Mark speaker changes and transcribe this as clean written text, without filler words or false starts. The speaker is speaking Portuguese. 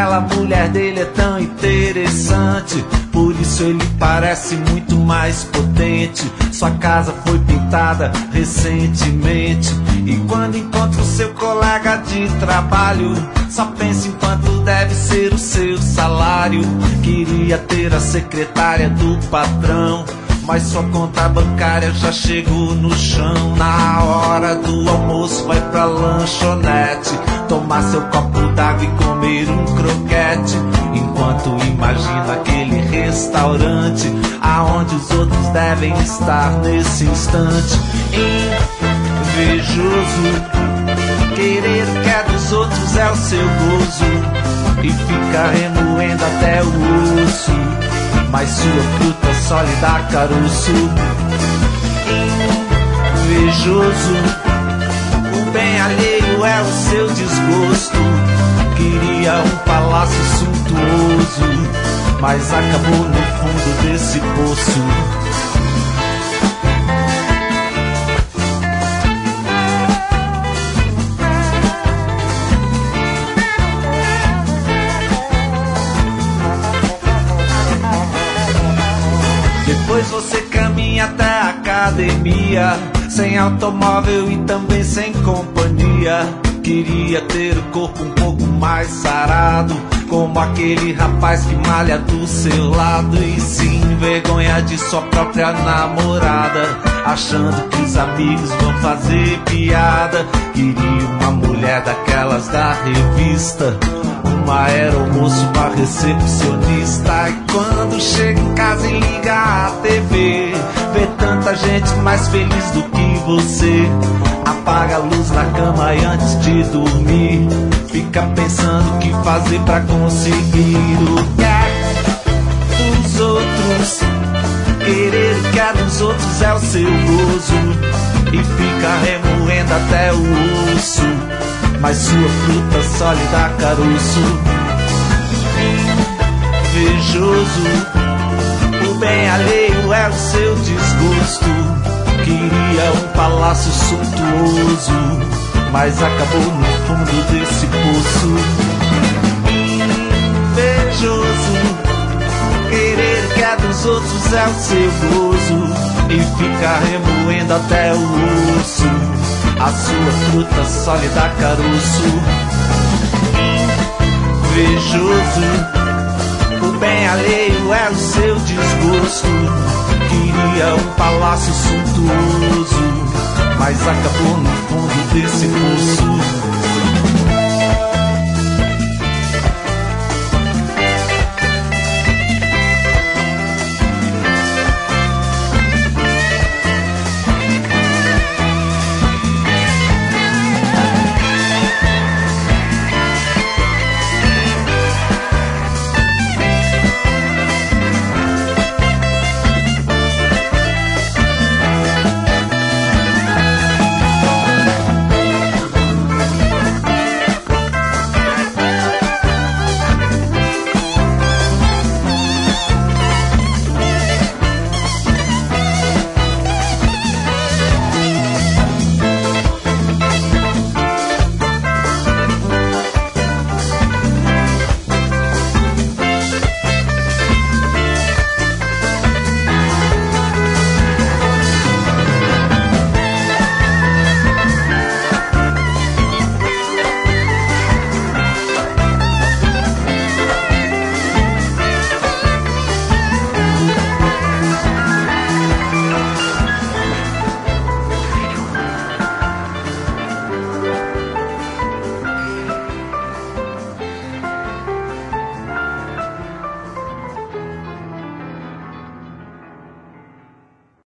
Speaker 1: aquela mulher dele é tão interessante. Por isso ele parece muito mais potente. Sua casa foi pintada recentemente. E quando encontra o seu colega de trabalho, só pensa em quanto deve ser o seu salário. Queria ter a secretária do patrão, mas sua conta bancária já chegou no chão. Na hora do almoço vai pra lanchonete, tomar seu copo d'água e comer um croquete, enquanto imagina aquele restaurante aonde os outros devem estar nesse instante. Invejoso, querer o que é dos outros é o seu gozo, e fica remoendo até o osso, mas sua fruta só lhe dá caroço. Invejoso, o bem alheio é o seu desgosto. Queria um palácio suntuoso, mas acabou no fundo desse poço. Depois você caminha até a academia, sem automóvel e também sem companhia. Queria ter o corpo um pouco mais sarado, como aquele rapaz que malha do seu lado e se envergonha de sua própria namorada, achando que os amigos vão fazer piada. Queria uma mulher daquelas da revista, uma aeromoça, uma recepcionista. E quando chega em casa e liga a TV, vê tanta gente mais feliz do que você. Apaga a luz na cama e antes de dormir fica pensando o que fazer pra conseguir o que é dos outros. Querer o que é dos outros é o seu gozo, e fica remoendo até o osso, mas sua fruta só lhe dá caroço. Invejoso, o bem alheio é o seu desgosto. Queria um palácio suntuoso, mas acabou no fundo desse poço. Invejoso, querer o que é dos outros é o seu gozo, e fica remoendo até o osso, a sua fruta só lhe dá caroço. Invejoso, o bem alheio é o seu desgosto. Queria um palácio suntuoso, mas acabou no fundo desse poço.